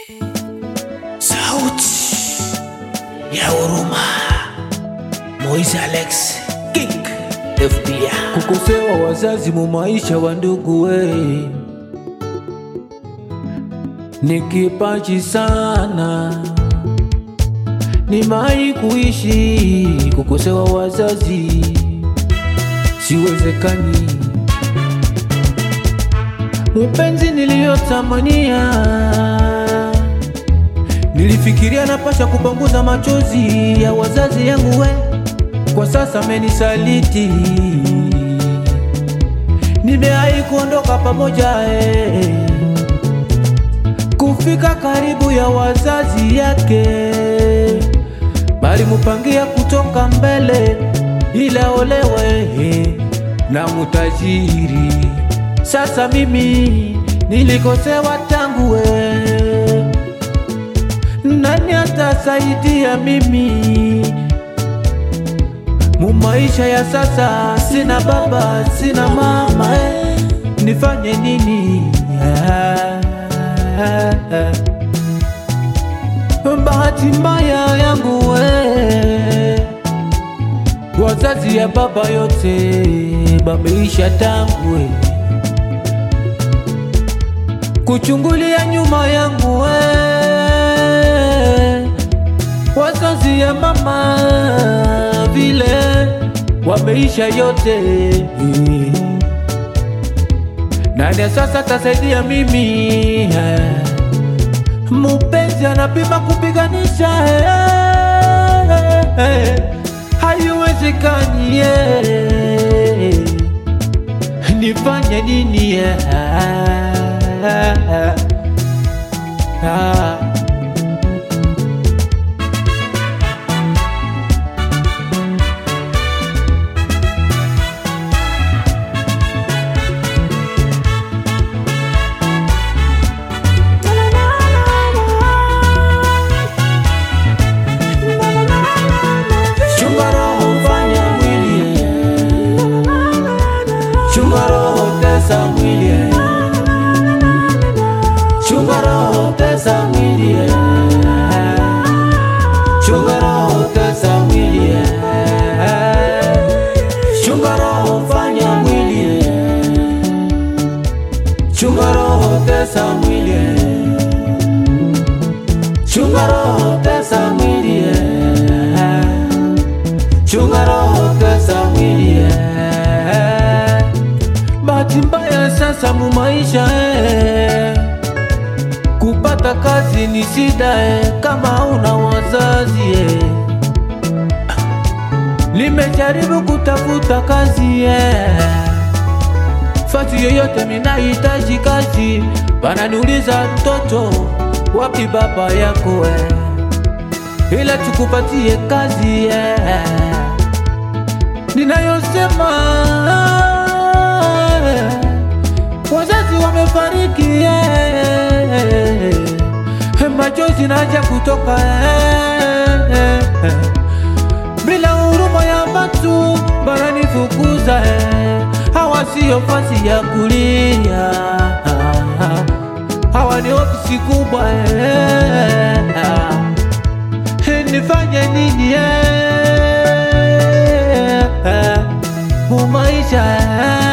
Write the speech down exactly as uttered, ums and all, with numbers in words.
Sauti ya huruma, Moise Alex King F B I. Kukosewa wazazi mu maisha wa ndugu we ni kipaji sana, ni mai kuishi. Kukosewa wazazi siwezekani. Mpenzi niliyotamania, nilifikiria napasha kupanguza machozi ya wazazi yangu we, kwa sasa amenisaliti. Nimewahi kuondoka pamoja eh, kufika karibu ya wazazi yake, bali mupangia kutoka mbele ila olewe eh, na mutajiri. Sasa mimi nilikosewa tangu we, nani atasaidia mimi mu maisha ya sasa? Sina baba, sina mama eh, nifanye nini? ah, ah, ah. Bahati mbaya yangu we, wazazi ya baba yote bameisha tangu we. Kuchungulia nyuma yangu we, wazazi ya mama vile wameisha yote. Nani sasa tasaidia mimi? Mupenzi anapima kupiganisha, haiwezekani. Nifanye nini? Ah. Chunga roho, fanya mwili, chunga roho, tesa mwili, chunga roho, tesa mwili, chunga roho, tesa mwili, chunga roho, fanya mwili, chunga roho, tesa mwili, chunga roho, tesa mwili, chunga roho, tesa mwili. Bahati mbaya sasa mu maisha eh, kupata kazi ni shida eh, kama una wazazi eh. Nimejaribu kutafuta kazi eh, fasi yoyote minahitaji kazi, bananiuliza mtoto, wapi baba yako eh, ila tukupatie kazi eh. Ninayosema wazazi wamefariki eh, machozi naja kutoka eh, bila huruma ya watu bananifukuza eh, hawa siyo fasi ya kulia, hawa ni ofisi kubwa eh, nifanye nini eh, mu maisha